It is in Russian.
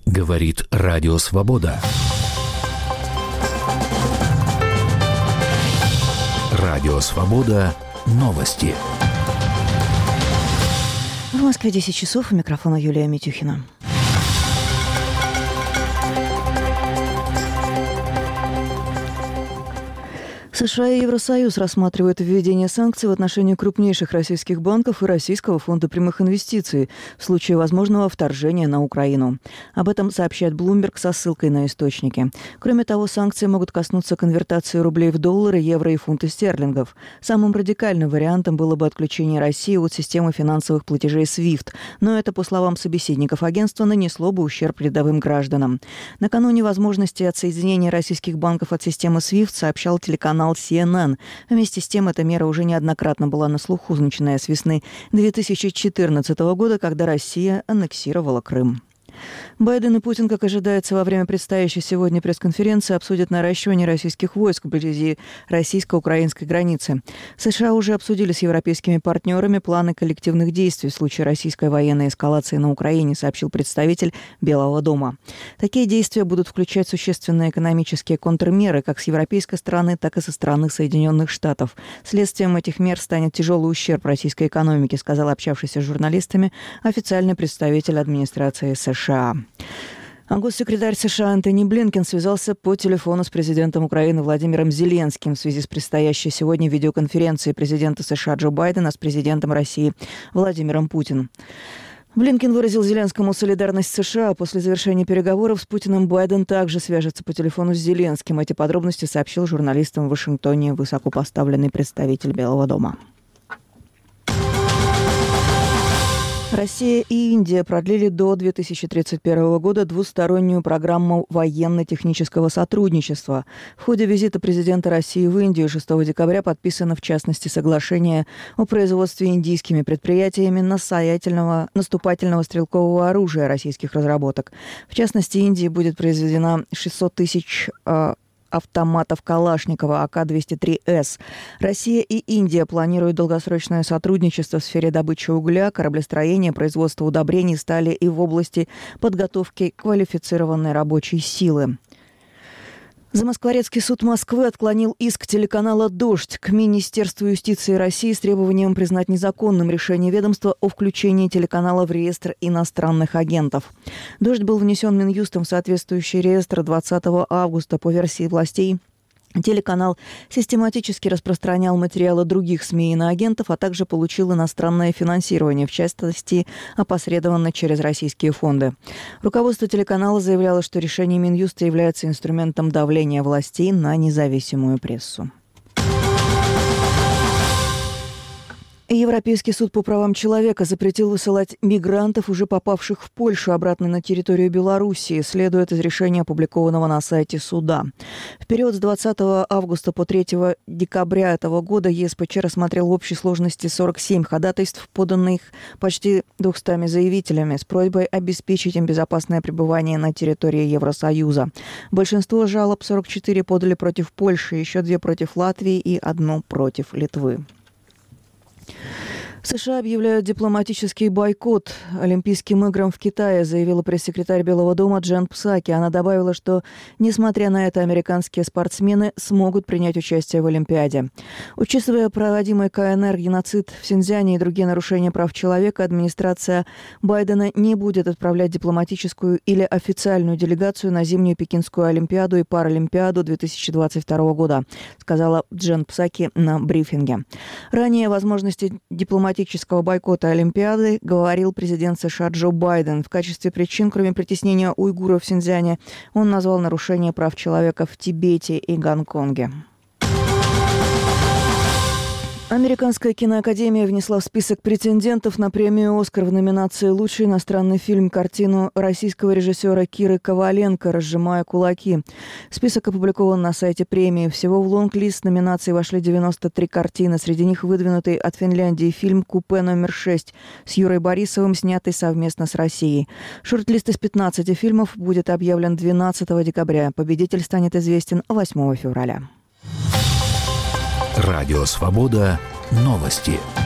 Говорит Радио Свобода. Радио Свобода. Новости. В Москве 10 часов. У микрофона Юлия Митюхина. США и Евросоюз рассматривают введение санкций в отношении крупнейших российских банков и Российского фонда прямых инвестиций в случае возможного вторжения на Украину. Об этом сообщает Bloomberg со ссылкой на источники. Кроме того, санкции могут коснуться конвертации рублей в доллары, евро и фунты стерлингов. Самым радикальным вариантом было бы отключение России от системы финансовых платежей SWIFT, но это, по словам собеседников агентства, нанесло бы ущерб рядовым гражданам. Накануне возможности отсоединения российских банков от системы SWIFT сообщал телеканал CNN. Вместе с тем, эта мера уже неоднократно была на слуху, начиная с весны 2014 года, когда Россия аннексировала Крым. Байден и Путин, как ожидается, во время предстоящей сегодня пресс-конференции обсудят наращивание российских войск вблизи российско-украинской границы. США уже обсудили с европейскими партнерами планы коллективных действий в случае российской военной эскалации на Украине, сообщил представитель Белого дома. Такие действия будут включать существенные экономические контрмеры как с европейской стороны, так и со стороны Соединенных Штатов. Следствием этих мер станет тяжелый ущерб российской экономике, сказал общавшийся с журналистами официальный представитель администрации США. А госсекретарь США Антони Блинкен связался по телефону с президентом Украины Владимиром Зеленским в связи с предстоящей сегодня видеоконференцией президента США Джо Байдена с президентом России Владимиром Путиным. Блинкен выразил Зеленскому солидарность с США. После завершения переговоров с Путиным Байден также свяжется по телефону с Зеленским. Эти подробности сообщил журналистам в Вашингтоне высокопоставленный представитель Белого дома. Россия и Индия продлили до 2031 года двустороннюю программу военно-технического сотрудничества. В ходе визита президента России в Индию 6 декабря подписано, в частности, соглашение о производстве индийскими предприятиями наступательного стрелкового оружия российских разработок. В частности, Индии будет произведена 600 тысяч автоматов Калашникова АК-203С. Россия и Индия планируют долгосрочное сотрудничество в сфере добычи угля, кораблестроения, производства удобрений, стали и в области подготовки квалифицированной рабочей силы. Замоскворецкий суд Москвы отклонил иск телеканала «Дождь» к Министерству юстиции России с требованием признать незаконным решение ведомства о включении телеканала в реестр иностранных агентов. «Дождь» был внесен Минюстом в соответствующий реестр 20 августа по версии властей. Телеканал систематически распространял материалы других СМИ и иноагентов, а также получил иностранное финансирование, в частности, опосредованно через российские фонды. Руководство телеканала заявляло, что решение Минюста является инструментом давления властей на независимую прессу. Европейский суд по правам человека запретил высылать мигрантов, уже попавших в Польшу, обратно на территорию Белоруссии, следует из решения, опубликованного на сайте суда. В период с 20 августа по 3 декабря этого года ЕСПЧ рассмотрел в общей сложности 47 ходатайств, поданных почти 200 заявителями, с просьбой обеспечить им безопасное пребывание на территории Евросоюза. Большинство жалоб, 44, подали против Польши, еще 2 против Латвии и 1 против Литвы. США объявляют дипломатический бойкот Олимпийским играм в Китае, заявила пресс-секретарь Белого дома Джен Псаки. Она добавила, что, несмотря на это, американские спортсмены смогут принять участие в Олимпиаде. Учитывая проводимый КНР геноцид в Синьцзяне и другие нарушения прав человека, администрация Байдена не будет отправлять дипломатическую или официальную делегацию на зимнюю Пекинскую Олимпиаду и Паралимпиаду 2022 года, сказала Джен Псаки на брифинге. Ранее о возможности дипломатического бойкота Олимпиады говорил президент США Джо Байден. В качестве причин, кроме притеснения уйгуров в Синьцзяне, он назвал нарушение прав человека в Тибете и Гонконге. Американская киноакадемия внесла в список претендентов на премию «Оскар» в номинации «Лучший иностранный фильм» картину российского режиссера Киры Коваленко «Разжимая кулаки». Список опубликован на сайте премии. Всего в лонг-лист номинаций вошли 93 картины. Среди них выдвинутый от Финляндии фильм «Купе номер 6» с Юрой Борисовым, снятый совместно с Россией. Шорт-лист из 15 фильмов будет объявлен 12 декабря. Победитель станет известен 8 февраля. Радио Свобода. Новости.